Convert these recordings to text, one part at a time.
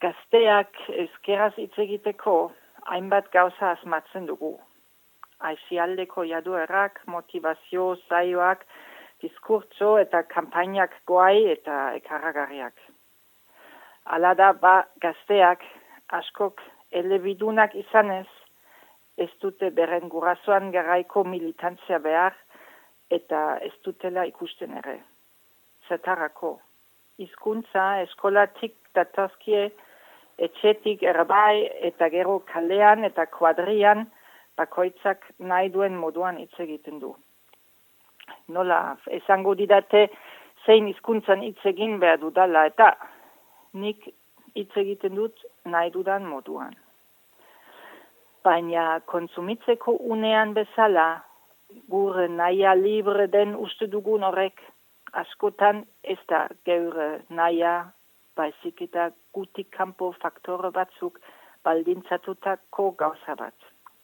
Gazteak euskeraz hitz egiteko hainbat gauza asmatzen dugu. Aizialdeko jaduerak, motivazio, zaioak, diskurtso eta kanpainak goai eta ekarragarriak. Hala da gazteak askok elebidunak izanez, ez dute beren gurasoan garaiko militantzia behar eta ez dutela ikusten ere. Zetarako, hizkuntza eskolatik datazkie etxetik erbai eta gero kalean eta kuadrian bakoitzak nahi duen moduan hitz egiten du. Nola, esango didate zein hizkuntzan hitz egin behar dudala eta nik hitz egiten dut nahi dudan moduan. Baina kontsumitzeko unean bezala, gure nahia libre den uste dugun horrek, askotan ez da geure nahia, baizik eta gutik kanpo faktore batzuk baldintzatutako gauza bat.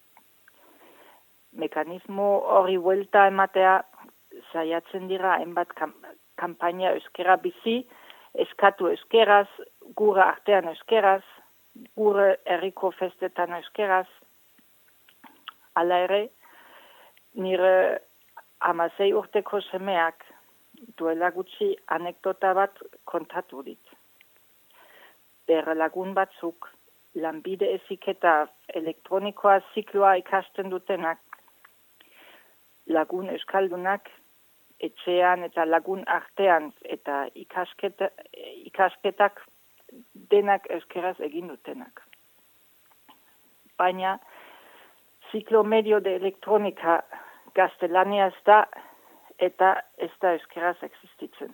Mekanismo hori buelta ematea saiatzen dira hainbat kanpaina euskera bizi, eskatu euskeraz, gure artean euskeraz, gure herriko festetan euskeraz. Hala ere, nire 16 urteko semeak duela gutxi anekdota bat kontatu dit. Bere lagun batzuk, lanbide heziketa elektronikoa zikloa ikasten dutenak, lagun euskaldunak, etxean eta lagun artean eta ikasketak denak euskeraz egin dutenak. Baina, ziklo medio de elektronika gaztelaniaz da eta ez da euskeraz existitzen.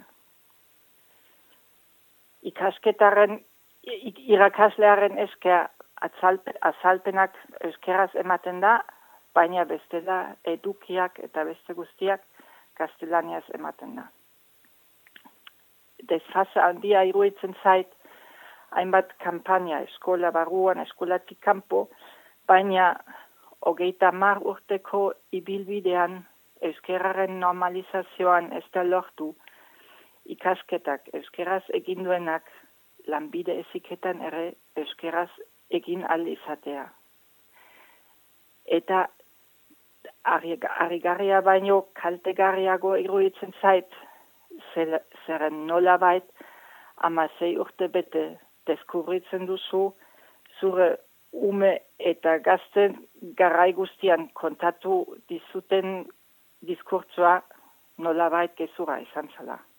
Irakaslearen esker azalpenak euskeraz ematen da, baina bestela edukiak eta beste guztiak gaztelaniaz ematen da. Desfase handia iruditzen zait, hainbat kanpaina eskola barruan, eskolatik kanpo, baina 30 urteko ibilbidean euskeraren normalizazioan ez da lortu, ikasketak euskeraz egin duenak lanbide heziketan ere euskeraz egin ahal izatea. Eta harrigarria baino kaltegarriago iruditzen zait, zeren nolabait 16 urte bete deskubritzen duzu zure ume eta gazten garai guztian kontatu dizuten diskurtsoa nolabait gezurra izan zela.